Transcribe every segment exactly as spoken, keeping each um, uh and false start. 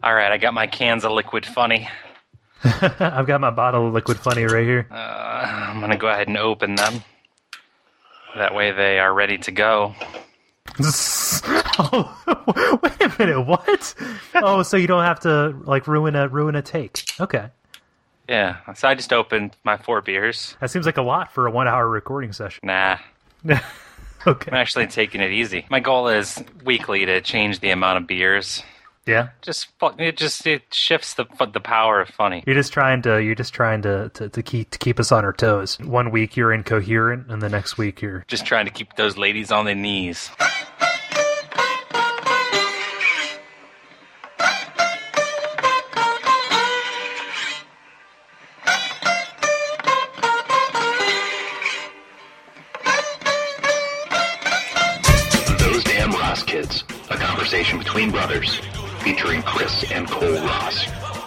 All right, I got my cans of Liquid Funny. I've got my bottle of Liquid Funny right here. Uh, I'm going to go ahead and open them. That way they are ready to go. Oh, wait a minute, what? Oh, so you don't have to like ruin a ruin a take. Okay. Yeah, so I just opened my four beers. That seems like a lot for a one-hour recording session. Nah. Okay. I'm actually taking it easy. My goal is weekly to change the amount of beers. Yeah. Just it just it shifts the the power of funny. You're just trying to you're just trying to, to, to keep to keep us on our toes. One week you're incoherent, and the next week you're just trying to keep those ladies on their knees. Those Damn Ross Kids, a conversation between brothers, featuring Chris and Cole Ross.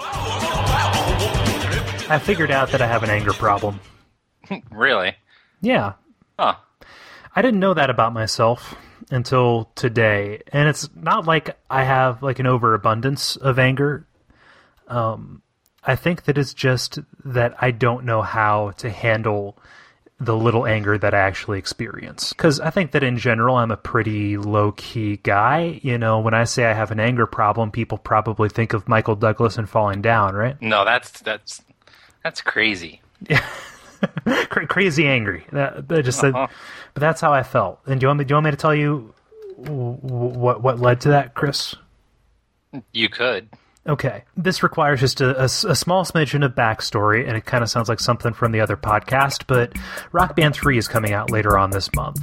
I figured out that I have an anger problem. Really? Yeah. Huh. I didn't know that about myself until today. And it's not like I have like an overabundance of anger. Um, I think that it's just that I don't know how to handle the little anger that I actually experience. Because I think that in general, I'm a pretty low-key guy. You know, when I say I have an anger problem, people probably think of Michael Douglas and Falling Down, right? No, that's that's that's crazy. Yeah. Cra- crazy angry. That, that just Uh-huh. said, but that's how I felt. And do you want me? Do you want me to tell you w- w- what what led to that, Chris? You could. Okay, this requires just a, a, a small smidgen of backstory, and it kind of sounds like something from the other podcast. But Rock Band three is coming out later on this month.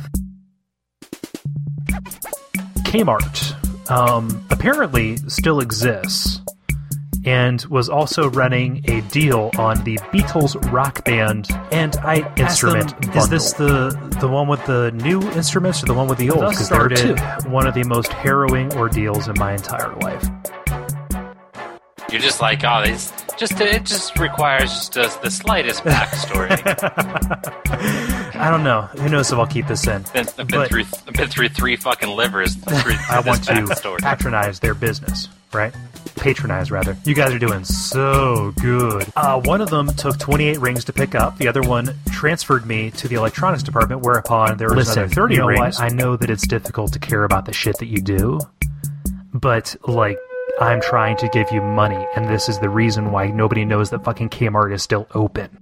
Kmart um, apparently still exists, and was also running a deal on the Beatles Rock Band and I instrument them, Is this the the one with the new instruments or the one with the old? Because they're two. One of the most harrowing ordeals in my entire life. You're just like, oh, it's just it just requires just a, the slightest backstory. I don't know. Who knows if I'll keep this in? I've been, been through I've been through three fucking livers. Through, through I want to backstory. patronize their business, right? Patronize, rather. You guys are doing so good. Uh, one of them took twenty-eight rings to pick up. The other one transferred me to the electronics department, whereupon there was Listen, another thirty you know rings. what? I know that it's difficult to care about the shit that you do, but, like, I'm trying to give you money, and this is the reason why nobody knows that fucking Kmart is still open.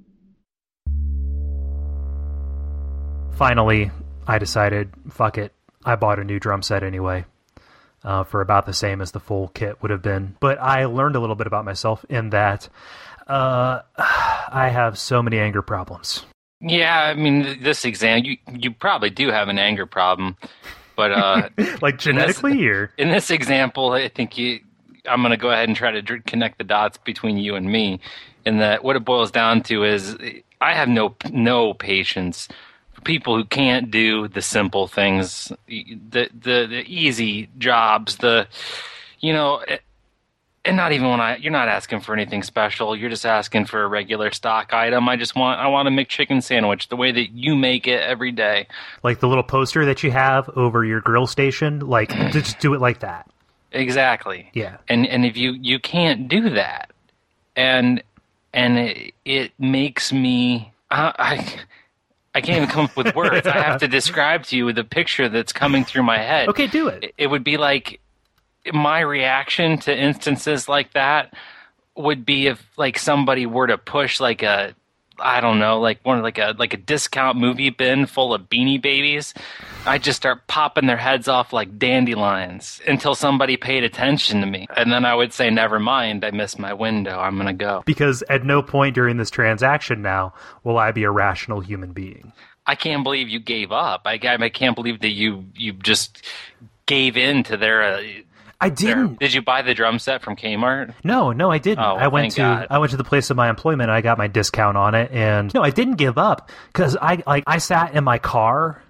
Finally, I decided, fuck it. I bought a new drum set anyway, uh, for about the same as the full kit would have been. But I learned a little bit about myself in that uh, I have so many anger problems. Yeah, I mean, this exam, you you probably do have an anger problem, but uh, like genetically, in this, or in this example, I think you. I'm going to go ahead and try to dr- connect the dots between you and me, in that what it boils down to is I have no no patience for people who can't do the simple things, the the, the easy jobs, the you know, and not even when I you're not asking for anything special, you're just asking for a regular stock item. I just want I want a McChicken sandwich the way that you make it every day, like the little poster that you have over your grill station, like just do it like that. Exactly. Yeah. And and if you, you can't do that, and and it, it makes me I, I I can't even come up with words. I have to describe to you the picture that's coming through my head. Okay, do it. It, it would be like my reaction to instances like that would be if like somebody were to push like a I don't know, like one like a like a discount movie bin full of Beanie Babies. I just start popping their heads off like dandelions until somebody paid attention to me. And then I would say, never mind, I missed my window. I'm going to go. Because at no point during this transaction now will I be a rational human being. I can't believe you gave up. I, I can't believe that you, you just gave in to their... Uh, I didn't. Their, did you buy the drum set from Kmart? No, no, I didn't. Oh, I went thank to God. I went to the place of my employment and I got my discount on it, and no, I didn't give up because I like I sat in my car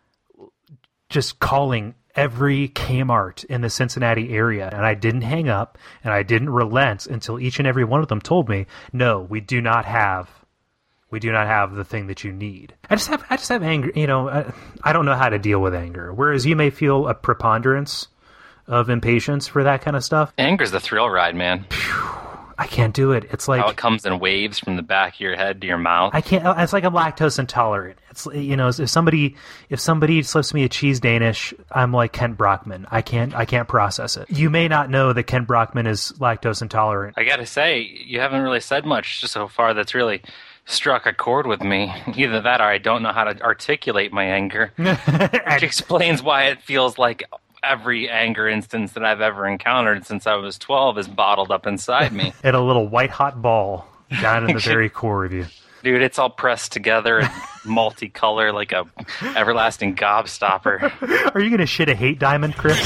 just calling every Kmart in the Cincinnati area, and I didn't hang up and I didn't relent until each and every one of them told me, "No, we do not have we do not have the thing that you need." I just have I just have anger, you know, I, I don't know how to deal with anger. Whereas you may feel a preponderance of impatience for that kind of stuff. Anger's the thrill ride, man. I can't do it. It's like how it comes in waves from the back of your head to your mouth. I can't. It's like I'm lactose intolerant. It's, you know, if somebody if somebody slips me a cheese Danish, I'm like Kent Brockman. I can't I can't process it. You may not know that Kent Brockman is lactose intolerant. I gotta say, you haven't really said much so far that's really struck a chord with me. Either that or I don't know how to articulate my anger, which explains why it feels like every anger instance that I've ever encountered since I was twelve is bottled up inside me. And a little white hot ball down in the very core of you. Dude, it's all pressed together and multicolor like a everlasting gobstopper. Are you going to shit a hate diamond, Chris?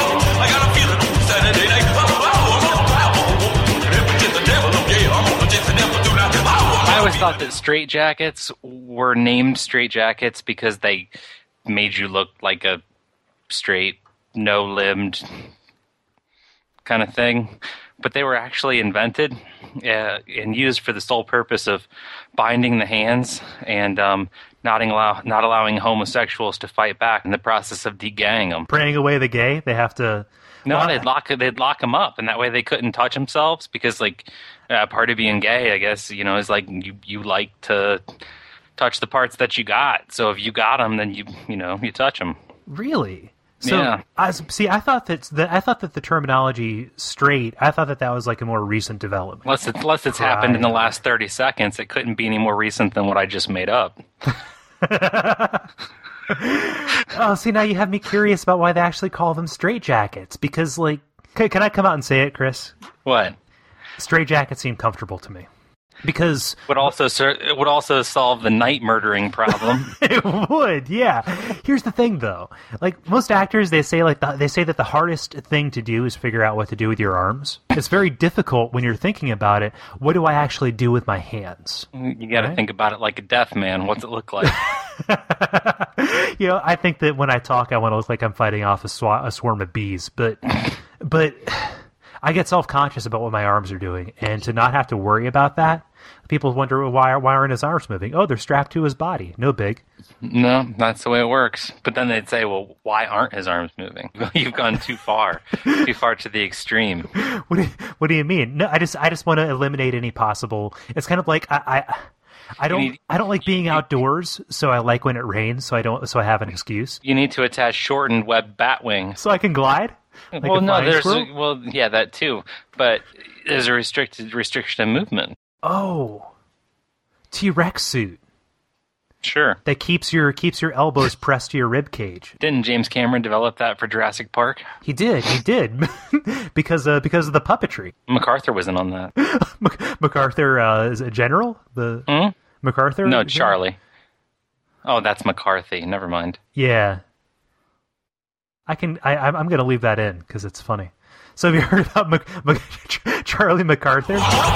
I always thought that straitjackets were named straitjackets because they made you look like a straight, no-limbed kind of thing. But they were actually invented uh, and used for the sole purpose of binding the hands and um, not, allow, not allowing homosexuals to fight back in the process of de-gaying them. Praying away the gay? They have to... No, well, they'd lock they'd lock them up, and that way they couldn't touch themselves because, like, uh, part of being gay, I guess, you know, is like you, you like to touch the parts that you got. So if you got them, then you you know you touch them. Really? So, yeah. I, see, I thought that the, I thought that the terminology "straight," I thought that that was like a more recent development. Unless it's, unless it's happened in the last thirty seconds, it couldn't be any more recent than what I just made up. Oh, see, now you have me curious about why they actually call them straitjackets. Because, like, can, can I come out and say it, Chris? What? Straitjackets seem comfortable to me. Because would also it would also solve the night murdering problem. It would, yeah. Here's the thing, though. Like most actors, they say like the, they say that the hardest thing to do is figure out what to do with your arms. It's very difficult when you're thinking about it. What do I actually do with my hands? You got to right? think about it like a deaf man. What's it look like? You know, I think that when I talk, I want to look like I'm fighting off a, sw- a swarm of bees, but but I get self-conscious about what my arms are doing, and to not have to worry about that, people wonder why why aren't his arms moving? Oh, they're strapped to his body. No big. No, that's the way it works. But then they'd say, well, why aren't his arms moving? You've gone too far, too far to the extreme. What do you, what do you mean? No, I just I just want to eliminate any possible. It's kind of like I. I I don't. Need, I don't like being outdoors, so I like when it rains. So I don't. So I have an excuse. You need to attach shortened web bat wing, so I can glide. Like well, no, there's a, well, yeah, that too. But there's a restricted restriction of movement. Oh, T-Rex suit. Sure. That keeps your keeps your elbows pressed to your rib cage. Didn't James Cameron develop that for Jurassic Park? He did. He did because uh, because of the puppetry. MacArthur wasn't on that. MacArthur uh, is a general. The hmm? MacArthur. No, Charlie. Oh, that's McCarthy. Never mind. Yeah. I can. I, I'm going to leave that in because it's funny. So have you heard about Mac, Mac, Charlie MacArthur?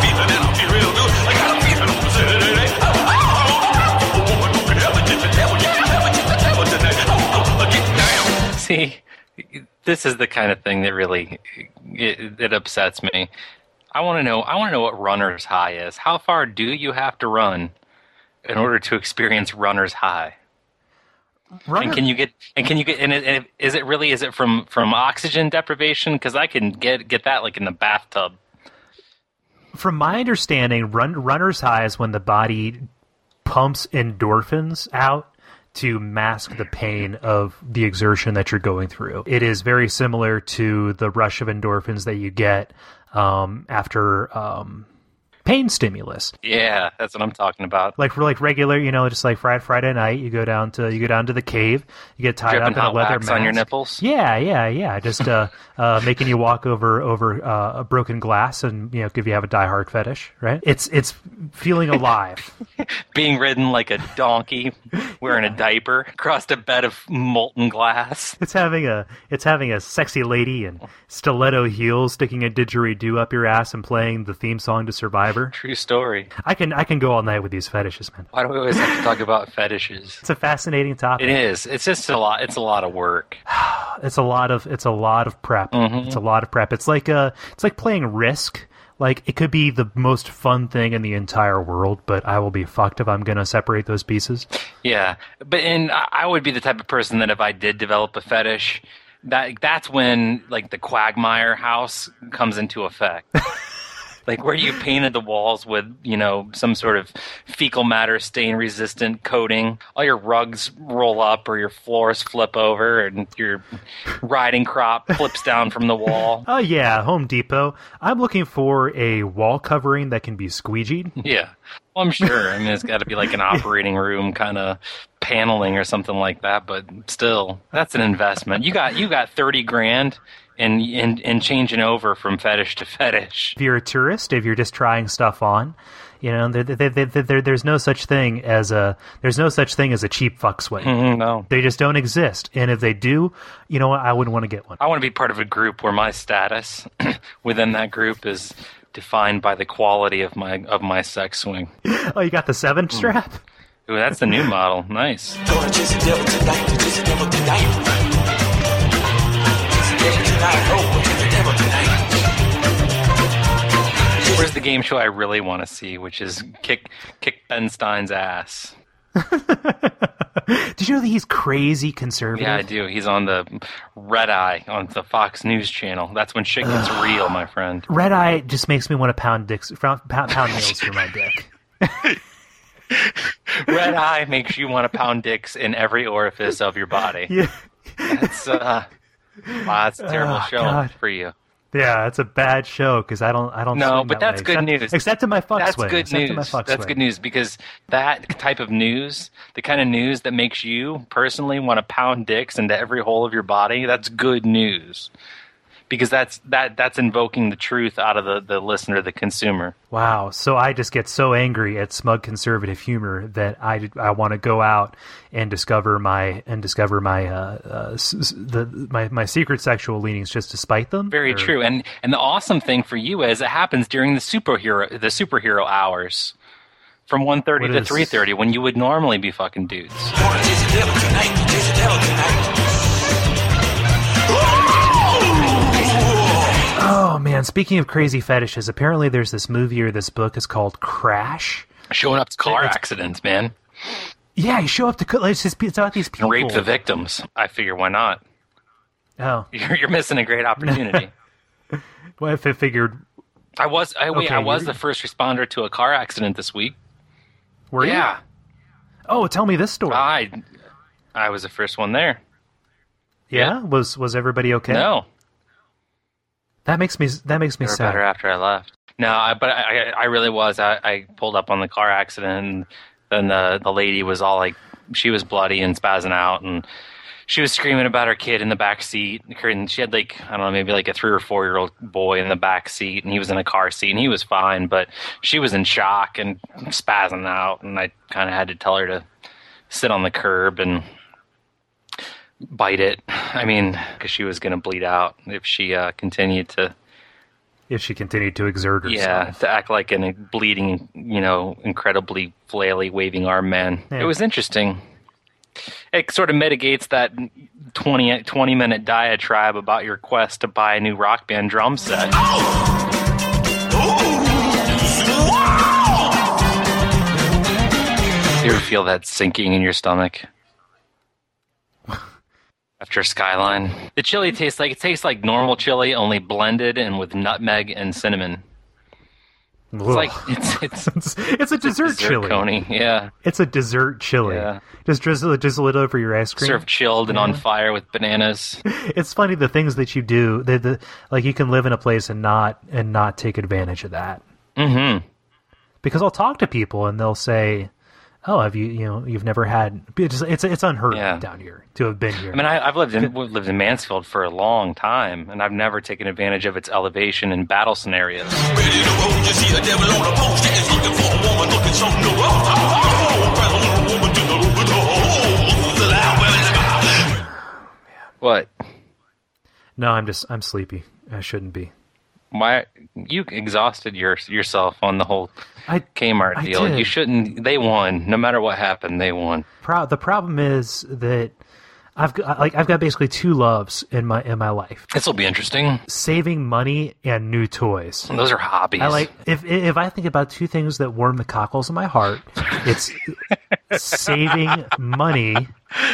See, this is the kind of thing that really it, it upsets me. I want to know. I want to know what runner's high is. How far do you have to run in order to experience runner's high? Runner. And can you get? And can you get? And, it, and is it really? Is it from, from oxygen deprivation? Because I can get get that like in the bathtub. From my understanding, run, runner's high is when the body pumps endorphins out to mask the pain of the exertion that you're going through. It is very similar to the rush of endorphins that you get um, after um, pain stimulus. Yeah, that's what I'm talking about. Like for like regular, you know, just like Friday Friday night, you go down to you go down to the cave, you get tied Dripping up in a hot leather wax mask on your nipples. Yeah, yeah, yeah. Just uh, uh, making you walk over over uh, a broken glass, and you know, if you have a Die Hard fetish, right? It's it's feeling alive, being ridden like a donkey, wearing a diaper across a bed of molten glass. It's having a it's having a sexy lady in stiletto heels sticking a didgeridoo up your ass and playing the theme song to Survivor. True story. I can I can go all night with these fetishes, man. Why do we always have to talk about fetishes? It's a fascinating topic. It is. It's just a lot. It's a lot of work. It's a lot of it's a lot of prep. Mm-hmm. It's a lot of prep. It's like a it's like playing Risk. Like it could be the most fun thing in the entire world, but I will be fucked if I'm going to separate those pieces. Yeah, but and I would be the type of person that if I did develop a fetish, that that's when like the Quagmire house comes into effect. Like where you painted the walls with, you know, some sort of fecal matter stain resistant coating. All your rugs roll up or your floors flip over and your riding crop flips down from the wall. Oh, yeah, Home Depot. I'm looking for a wall covering that can be squeegeed. Yeah. Well, I'm sure. I mean, it's got to be like an operating room kind of paneling or something like that. But still, that's an investment. You got you got thirty grand. And, and and changing over from fetish to fetish. If you're a tourist, if you're just trying stuff on, you know, there, there, there, there, there's no such thing as a there's no such thing as a cheap fuck swing. Mm-hmm, no, they just don't exist. And if they do, you know what? I wouldn't want to get one. I want to be part of a group where my status within that group is defined by the quality of my of my sex swing. Oh, you got the seven strap? Mm. Ooh, that's the new model. Nice. Where's the game show I really want to see, which is kick kick Ben Stein's ass. Did you know that he's crazy conservative? Yeah, I do. He's on the Red Eye on the Fox News channel. That's when shit gets real, my friend. Red Eye just makes me want to pound dicks, pound, pound nails through my dick. Red Eye makes you want to pound dicks in every orifice of your body. Yeah. That's uh wow, that's a terrible oh, show God. for you. Yeah, it's a bad show because I don't, I don't. No, swing but that that's way. good except, news. Except in my fuck that's swing. good except news. in my fuck that's swing. good news because that type of news, the kind of news that makes you personally want to pound dicks into every hole of your body, that's good news. Because that's that that's invoking the truth out of the, the listener, the consumer. Wow. So I just get so angry at smug conservative humor that I, I want to go out and discover my and discover my uh, uh the my, my secret sexual leanings just to spite them. Very or... true. And and the awesome thing for you is it happens during the superhero the superhero hours. From one thirty to three thirty when you would normally be fucking dudes. Oh man, speaking of crazy fetishes, apparently there's this movie or this book is called Crash. Showing up to car it's, accidents, man. Yeah, you show up to like, it's, just, it's about these people. And rape the victims. I figure why not? Oh. You're, you're missing a great opportunity. Well, if I figured... I was I, wait, okay, I was you're... the first responder to a car accident this week. Were yeah. you? Oh, tell me this story. I, I was the first one there. Yeah? yeah? Was was everybody okay? No. That makes me that makes me they were sad. Better after I left. No, I, but I, I really was. I, I pulled up on the car accident, and then the the lady was all like, she was bloody and spazzing out, and she was screaming about her kid in the back seat. And she had like I don't know, maybe like a three or four year old boy in the back seat, and he was in a car seat, and he was fine, but she was in shock and spazzing out, and I kind of had to tell her to sit on the curb and bite it. I mean, because she was going to bleed out if she uh, continued to. If she continued to exert herself. Yeah, to act like a bleeding, you know, incredibly flaily waving arm man. Yeah. It was interesting. It sort of mitigates that twenty, twenty minute diatribe about your quest to buy a new Rock Band drum set. You ever feel that sinking in your stomach? After Skyline. The chili tastes like it tastes like normal chili, only blended and with nutmeg and cinnamon. It's Ugh. like it's it's it's, it's a dessert, dessert chili. Coney. Yeah, it's a dessert chili. Yeah. Just drizzle, drizzle it over your ice cream. Served chilled and yeah. on fire with bananas. It's funny the things that you do. The, the like you can live in a place and not and not take advantage of that. Mm-hmm. Because I'll talk to people and they'll say, "Oh, have you you know you've never had?" It's it's, it's unheard yeah. of down here to have been here. I mean, I, I've lived in lived in Mansfield for a long time, and I've never taken advantage of its elevation in battle scenarios. What? No, I'm just I'm sleepy. I shouldn't be. Why you exhausted your, yourself on the whole I, Kmart I deal? did. You shouldn't. They won. No matter what happened, they won. Pro- the problem is that I've got, like I've got basically two loves in my in my life. This will be interesting. Saving money and new toys. Those are hobbies. I like if if I think about two things that warm the cockles of my heart, it's saving money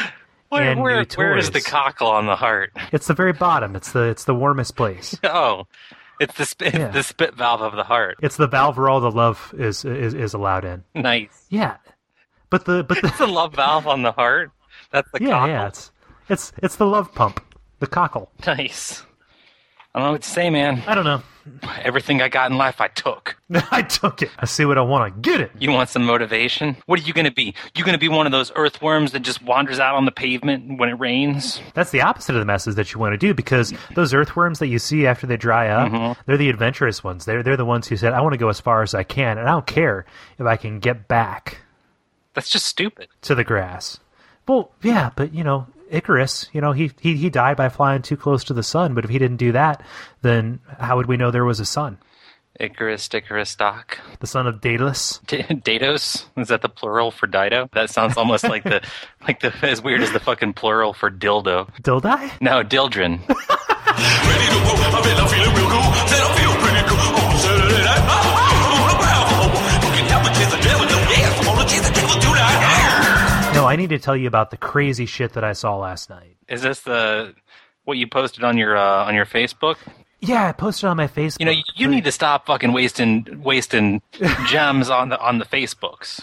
Where, and where, new toys. where is the cockle on the heart? It's the very bottom. It's the it's the warmest place. Oh, it's the spit, Yeah. the spit valve of the heart. It's the valve where all the love is is, is allowed in. Nice. Yeah, but the but the It's a love valve on the heart. That's the yeah cockle. yeah it's it's it's the love pump, the cockle. Nice. I don't know what to say, man. I don't know. Everything I got in life, I took. I took it. I see what I want. I get it. You want some motivation? What are you going to be? You going to be one of those earthworms that just wanders out on the pavement when it rains? That's the opposite of the message that you want to do, because those earthworms that you see after they dry up, Mm-hmm. they're the adventurous ones. They're they're the ones who said, "I want to go as far as I can, and I don't care if I can get back That's just stupid. to the grass." Well, yeah, but you know, Icarus, you know, he he he died by flying too close to the sun. But if he didn't do that, then how would we know there was a sun? Icarus, Icarus, Doc. The son of Daedalus. D- Dados? Is that the plural for Dido? That sounds almost like the like the as weird as the fucking plural for dildo. Dildai? No, Dildren. Ready to go, I bet I'm feeling real cool. Said I feel pretty cool. Oh, Saturday night, oh, oh, oh, oh, you can help me chase the devil, no, yes, I wanna chase the devil tonight. No, I need to tell you about the crazy shit that I saw last night. Is this the what you posted on your uh, on your Facebook? Yeah, I posted on my Facebook. You know, you, you need to stop fucking wasting wasting gems on the on the Facebooks.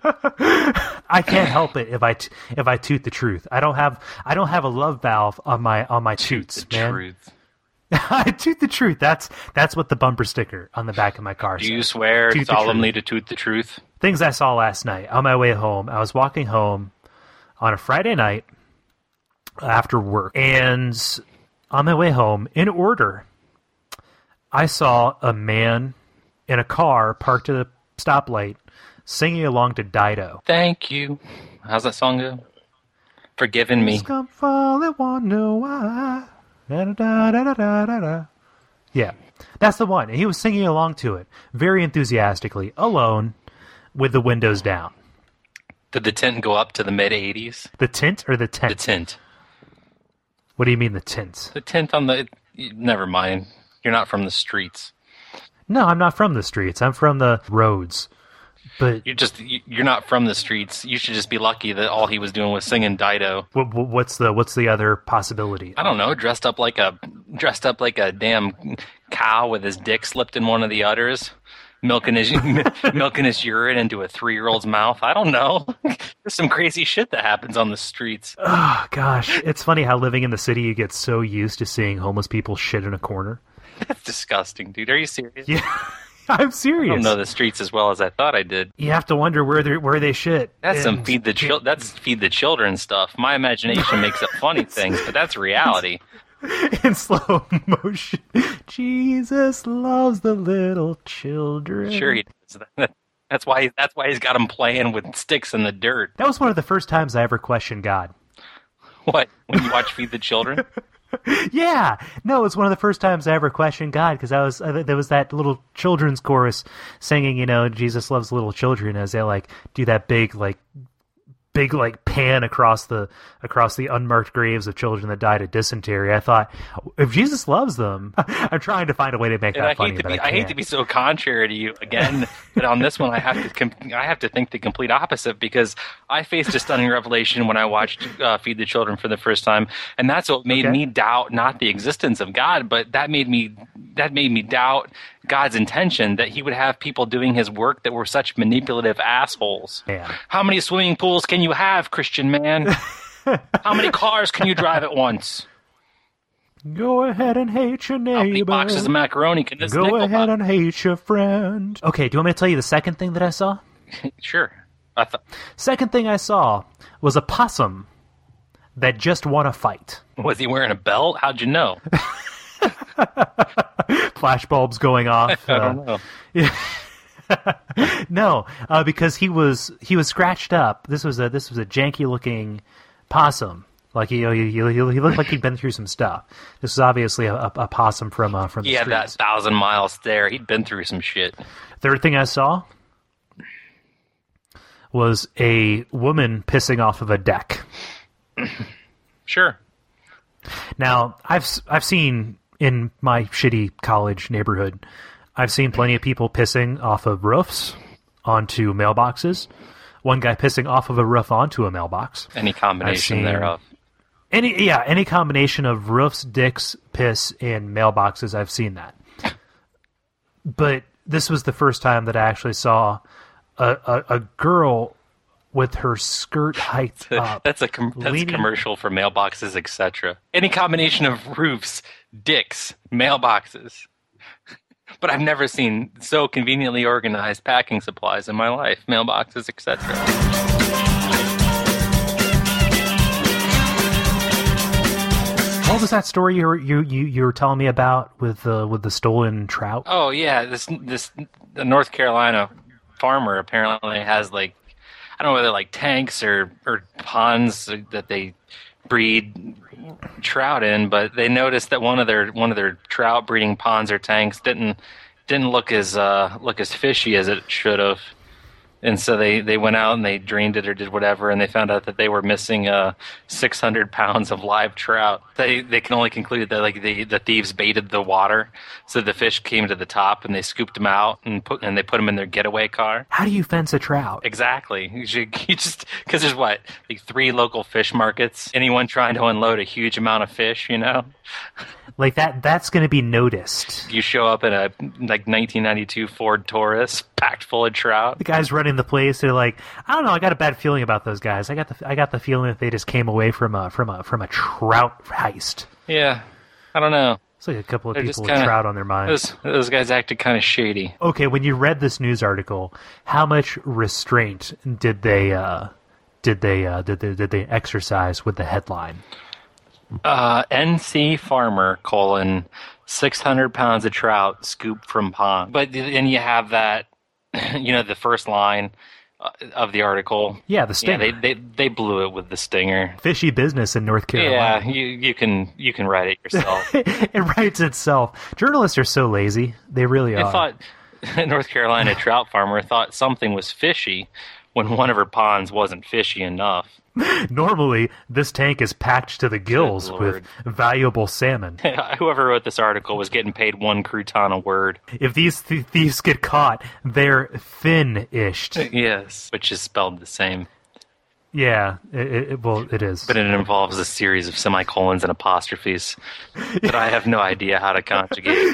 I can't help it if I t- if I toot the truth. I don't have I don't have a love valve on my on my toots, The man. truth. I toot the truth. That's that's what the bumper sticker on the back of my car Do says. you swear Toot the solemnly to toot the truth? Things I saw last night on my way home. I was walking home on a Friday night after work, and on my way home, in order, I saw a man in a car parked at a stoplight singing along to Dido. Thank you. How's that song go? Forgiven me. Just come fall and wonder why. Da-da-da-da-da-da-da. Yeah, that's the one. And he was singing along to it very enthusiastically, alone, with the windows down. Did the tint go up to the mid eighties? The tint or the tent? The tint. What do you mean the tint? The tint on the... Never mind. You're not from the streets. No, I'm not from the streets. I'm from the roads. But You're just... You're not from the streets. You should just be lucky that all he was doing was singing Dido. what, what's the what's the other possibility? I don't know, dressed up like a... Dressed up like a damn cow with his dick slipped in one of the udders. Milking his milking his urine into a three-year-old's mouth. I don't know. There's some crazy shit that happens on the streets. Oh, gosh. It's funny how living in the city you get so used to seeing homeless people shit in a corner. That's disgusting, dude. Are you serious? Yeah, I'm serious. I don't know the streets as well as I thought I did. You have to wonder where they where they shit. That's some And- feed the chil- That's feed the children stuff. My imagination makes up funny things, but that's reality. in slow motion. Jesus loves the little children. Sure, he does. That's why. That's why he's got him playing with sticks in the dirt. That was one of the first times I ever questioned God. What? When you watch Feed the Children? Yeah, no, it's one of the first times I ever questioned God, because I was uh, there was that little children's chorus singing, you know, Jesus loves little children, as they like do that big like big like pan across the across the unmarked graves of children that died of dysentery. I thought, if Jesus loves them, I'm trying to find a way to make And that I funny, hate to but be. I, I, hate to be so contrary to you again, but on this one, I have to. Com- I have to think the complete opposite, because I faced a stunning revelation when I watched uh, Feed the Children for the first time, and that's what made Okay. me doubt not the existence of God, but that made me that made me doubt God's intention that He would have people doing His work that were such manipulative assholes. Man. How many swimming pools can you have, Christian man? How many cars can you drive at once? Go ahead and hate your How many neighbor. boxes of macaroni can this Go nickel ahead buy? and hate your friend. Okay, do you want me to tell you the second thing that I saw? Sure. I thought. Second thing I saw was a possum that just won a fight. Was he wearing a belt? How'd you know? Flashbulbs going off. I uh, don't know. No, uh, because he was he was scratched up. This was a this was a janky looking possum. Like he, he, he, he looked like he'd been through some stuff. This was obviously a, a, a possum from uh, from the He had that streets. thousand mile stare. He'd been through some shit. Third thing I saw was a woman pissing off of a deck. Sure. Now, I've I've seen in my shitty college neighborhood, I've seen plenty of people pissing off of roofs onto mailboxes. One guy pissing off of a roof onto a mailbox. Any combination I've seen- thereof. Any yeah, any combination of roofs, dicks, piss, and mailboxes, I've seen that. But this was the first time that I actually saw a, a, a girl with her skirt hiked up. That's a com- that's leaning- a commercial for mailboxes, et cetera. Any combination of roofs, dicks, mailboxes. But I've never seen so conveniently organized packing supplies in my life. Mailboxes, et cetera. What was that story you were, you, you, you were telling me about with the with the stolen trout? Oh yeah, this this the North Carolina farmer apparently has like I don't know whether like tanks or or ponds that they breed trout in, but they noticed that one of their one of their trout breeding ponds or tanks didn't didn't look as uh, look as fishy as it should have. And so they, they went out and they drained it or did whatever, and they found out that they were missing uh, six hundred pounds of live trout. They they can only conclude that like the, the thieves baited the water, so the fish came to the top and they scooped them out and put and they put them in their getaway car. How do you fence a trout? Exactly. You, should, you just because there's what like three local fish markets. Anyone trying to unload a huge amount of fish, you know. Like that that's going to be noticed. You show up in a like nineteen ninety-two Ford Taurus packed full of trout. The guys running the place, they're like, I don't know, I got a bad feeling about those guys. I got the I got the feeling that they just came away from a from a from a trout heist. Yeah, I don't know. It's like a couple of They're people just kinda, with trout on their minds. Those, those guys acted kind of shady. Okay, when you read this news article, how much restraint did they uh, did they uh, did they did they exercise with the headline? Uh, N C farmer colon six hundred pounds of trout scooped from pond. But then you have that, you know, the first line of the article. Yeah, the stinger. Yeah, they, they they blew it with the stinger. Fishy business in North Carolina. Yeah, you you can you can write it yourself. It writes itself. Journalists are so lazy. They really I are. thought a North Carolina trout farmer thought something was fishy when one of her ponds wasn't fishy enough. Normally, this tank is packed to the gills with valuable salmon. Whoever wrote this article was getting paid one crouton a word. If these th- thieves get caught, they're fin-ished. Yes, which is spelled the same. Yeah, it, it, well, it is. But it involves a series of semicolons and apostrophes that I have no idea how to conjugate.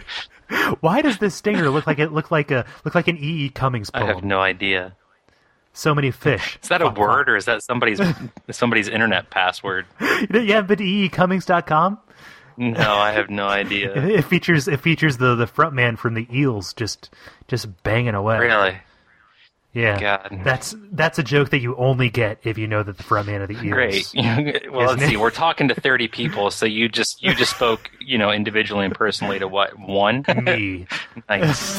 Why does this stinger look like it look like a look like an E E. Cummings poem? I have no idea. So many fish. Is that a word or is that somebody's somebody's internet password? You haven't been to E E Cummings dot com? No, I have no idea. It features it features the, the front man from the Eels just just banging away. Really? Yeah. God. That's that's a joke that you only get if you know that the front man of the Eels. Great. Well, let's Isn't see. it? We're talking to thirty people, so you just you just spoke, you know, individually and personally to what? One? Me. Nice.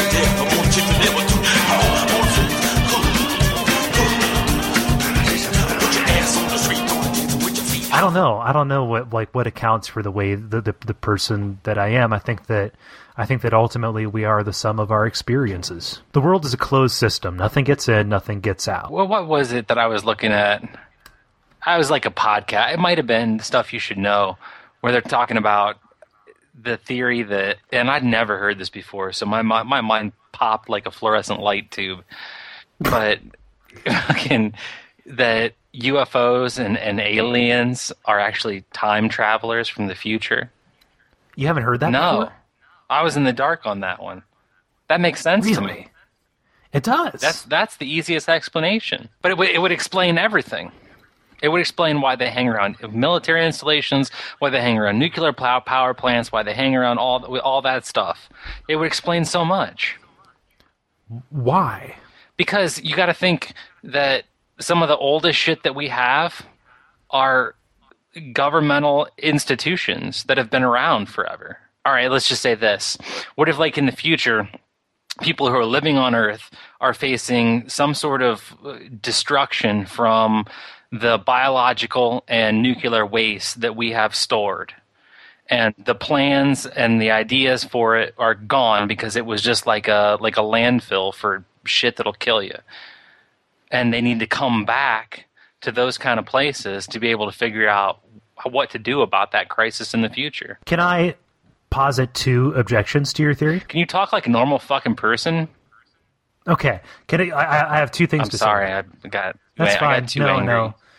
I don't know. I don't know what like what accounts for the way the, the the person that I am. I think that I think that ultimately we are the sum of our experiences. The world is a closed system. Nothing gets in, nothing gets out. Well, what was it that I was looking at? I was like a podcast. It might have been Stuff You Should Know, where they're talking about the theory that, and I'd never heard this before, so my my, my mind popped like a fluorescent light tube. But fucking that U F Os and, and aliens are actually time travelers from the future. You haven't heard that No. before? I was in the dark on that one. That makes sense to Really? me. It does. That's that's the easiest explanation. But it would it would explain everything. It would explain why they hang around military installations, why they hang around nuclear pow- power plants, why they hang around all all that stuff. It would explain so much. Why? Because you got to think that some of the oldest shit that we have are governmental institutions that have been around forever. All right, let's just say this. What if, like, in the future, people who are living on Earth are facing some sort of destruction from the biological and nuclear waste that we have stored? And the plans and the ideas for it are gone because it was just like a like a landfill for shit that'll kill you. And they need to come back to those kind of places to be able to figure out what to do about that crisis in the future. Can I posit two objections to your theory? Can you talk like a normal fucking person? Okay. Can I, I, I have two things I'm to sorry, say. I got, That's I fine. got too no, angry. no.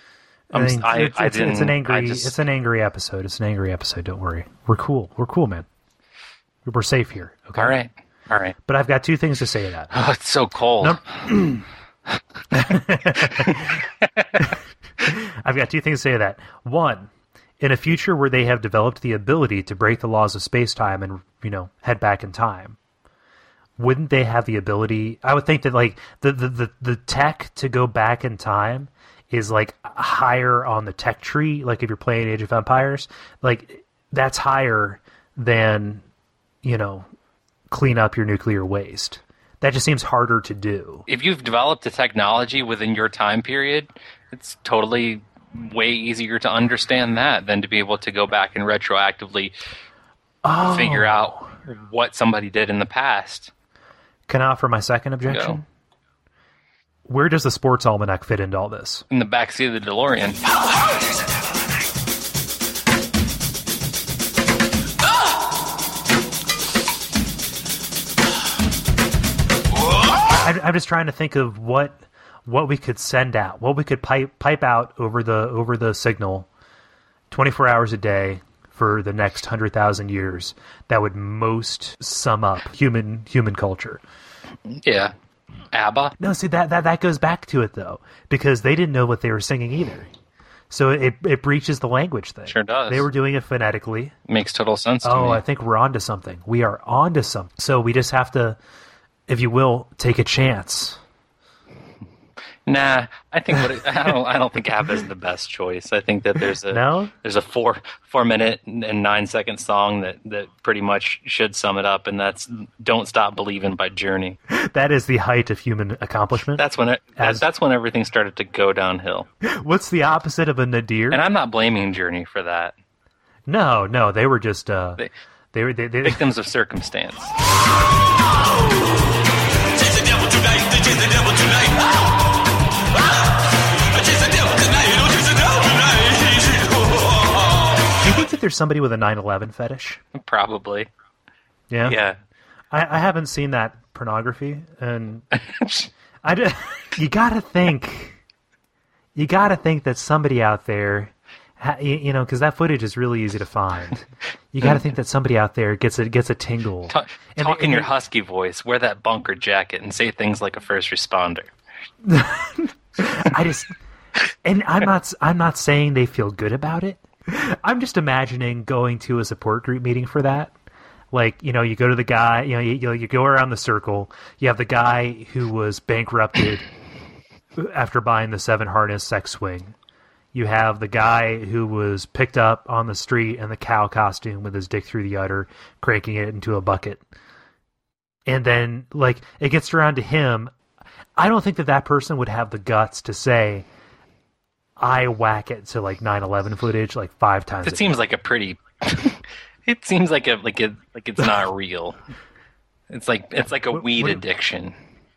I'm, I mean, I, it's, I it's, didn't. it's an angry. I just, It's an angry episode. It's an angry episode. Don't worry. We're cool. We're cool, man. We're safe here. Okay. all right. All right. But I've got two things to say to that. Oh, it's so cold. No. I've got two things to say to that. One, in a future where they have developed the ability to break the laws of space-time and, you know, head back in time, wouldn't they have the ability? I would think that, like, the, the, the, the tech to go back in time is, like, higher on the tech tree. Like, if you're playing Age of Empires, like, that's higher than, you know, clean up your nuclear waste. That just seems harder to do. If you've developed the technology within your time period, it's totally way easier to understand that than to be able to go back and retroactively oh. figure out what somebody did in the past. Can I offer my second objection? Go. Where does the sports almanac fit into all this? In the backseat of the DeLorean. I'm just trying to think of what what we could send out, what we could pipe pipe out over the over the signal, twenty-four hours a day for the next hundred thousand years that would most sum up human human culture. Yeah, ABBA. No, see that that that goes back to it though, because they didn't know what they were singing either. So it it breaches the language thing. Sure does. They were doing it phonetically. Makes total sense to Oh, me. I think we're onto something. We are onto something. So we just have to, if you will, take a chance. Nah, I think what it, I don't. I don't think ABBA is the best choice. I think that there's a No? there's a four four minute and nine second song that, that pretty much should sum it up, and that's "Don't Stop Believing" by Journey. That is the height of human accomplishment. That's when it. As- That's when everything started to go downhill. What's the opposite of a nadir? And I'm not blaming Journey for that. No, no, they were just uh, They- they were they, they, Victims of circumstance. Chase the devil tonight, they chase the devil tonight. Ah! Ah! Chase the devil tonight, don't chase the devil tonight. Do you think that there's somebody with a nine eleven fetish? Probably. Yeah, Yeah. I, I haven't seen that pornography, and I d- you gotta think, you gotta think that somebody out there, ha, you, you know, because that footage is really easy to find. You gotta think that somebody out there gets a gets a tingle. Ta- And talk they- in your and husky voice. Wear that bunker jacket and say things like a first responder. I just, and I'm not, I'm not saying they feel good about it. I'm just imagining going to a support group meeting for that. Like, you know, you go to the guy, you know, you, you, you go around the circle. You have the guy who was bankrupted after buying the seven harness sex swing. You have the guy who was picked up on the street in the cow costume with his dick through the udder, cranking it into a bucket. And then, like, it gets around to him. I don't think that that person would have the guts to say, I whack it to, like, nine eleven footage, like, five times. It seems like a pretty. It seems like a like it like it's not real. It's like it's like a What- weed what- addiction.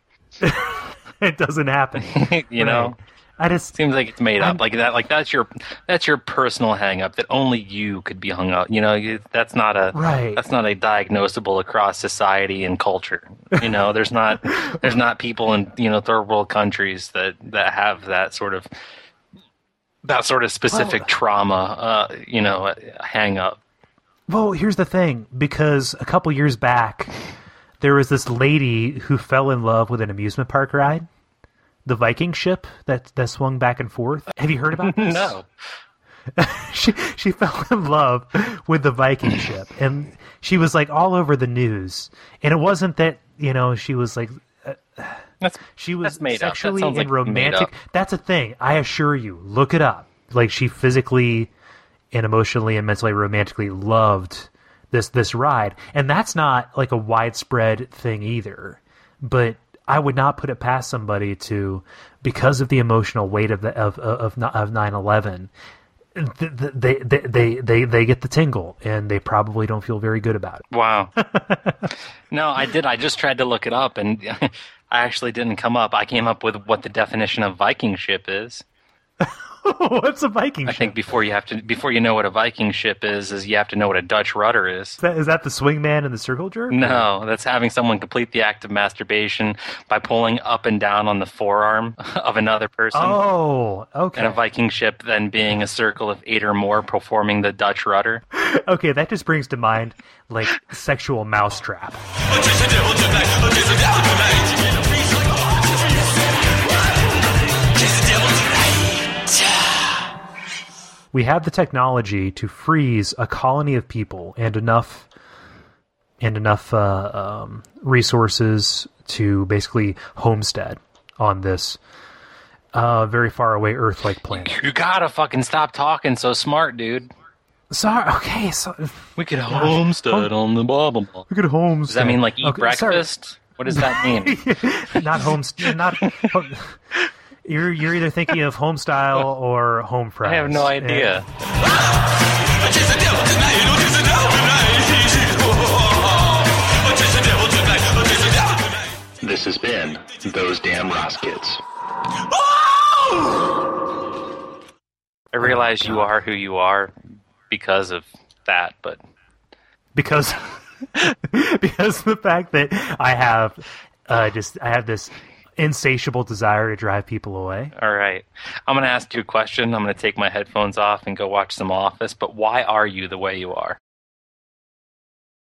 It doesn't happen. You know, I just, seems like it's made up I'm- like that. Like that's your that's your personal hang up that only you could be hung up. You know, you, that's not a Right. that's not a diagnosable across society and culture. You know, there's not there's not people in you know third world countries that that have that sort of that sort of specific Well- trauma. Uh, you know, hang up. well, here's the thing, because a couple years back, there was this lady who fell in love with an amusement park ride, the Viking ship that, that swung back and forth. Have you heard about this? No. she she fell in love with the Viking ship, and she was like all over the news. And it wasn't that, you know, she was like uh, That's she was That's made up. That sexually sounds and like made romantic. up. That's a thing. I assure you. Look it up. Like, she physically and emotionally and mentally romantically loved this this ride, and that's not like a widespread thing either. But I would not put it past somebody to, because of the emotional weight of the of of of nine eleven, they they they they they get the tingle, and they probably don't feel very good about it. Wow. No, I did. I just tried to look it up, and I actually didn't come up. I came up with what the definition of Viking ship is. What's a Viking I ship? think before you have to, before you know what a Viking ship is, is you have to know what a Dutch rudder is. Is that, is that the swingman and the circle jerk? No, that's having someone complete the act of masturbation by pulling up and down on the forearm of another person. Oh, okay. And a Viking ship then being a circle of eight or more performing the Dutch rudder. Okay, that just brings to mind, like, sexual mousetrap. We have the technology to freeze a colony of people and enough and enough uh, um, resources to basically homestead on this uh, very far away Earth-like planet. You gotta fucking stop talking so smart, dude. Sorry, okay, so We could homestead on the blah blah blah. we could homestead. Does that mean like eat Okay, sorry. breakfast? What does that mean? Not homestead. Not. Home, you're you're either thinking of home style or home fries. I have no idea. This has been Those Damn Ross Kids. I realize you are who you are because of that, but because because of the fact that I have uh, just I have this insatiable desire to drive people away. all right. I'm going to ask you a question. I'm going to take my headphones off and go watch some Office, but why are you the way you are?